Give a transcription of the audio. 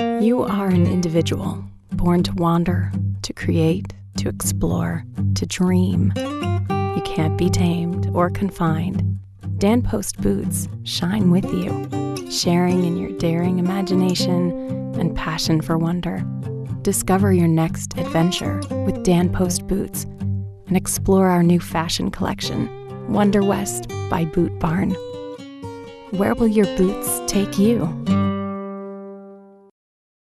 You are an individual, born to wander, to create, to explore, to dream. You can't be tamed or confined. Dan Post Boots shine with you, sharing in your daring imagination and passion for wonder. Discover your next adventure with Dan Post Boots and explore our new fashion collection, Wonder West by Boot Barn. Where will your boots take you?